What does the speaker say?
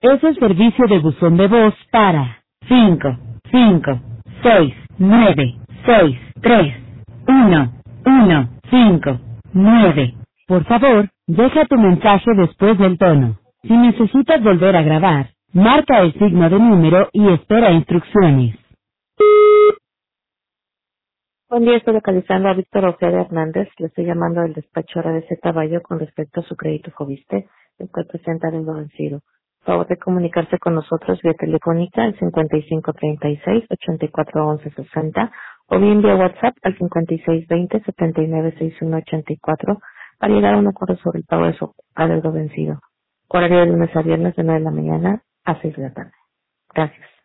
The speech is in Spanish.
Es el servicio de buzón de voz para 5, 5, 6, 9, 6, 3, 1, 1, 5, 9. Por favor, deja tu mensaje después del tono. Si necesitas volver a grabar, marca el signo de número y espera instrucciones. Buen día, estoy localizando a Víctor Ojeda Hernández. Le estoy llamando del despacho de Caballo con respecto a su crédito Fobiste, el cual presenta deuda vencido. Por favor de comunicarse con nosotros vía telefónica al 5536-841160 o bien vía WhatsApp al 5620-796184 para llegar a un acuerdo sobre el pago de su adeudo vencido. Horario de lunes a viernes de 9 de la mañana a 6 de la tarde. Gracias.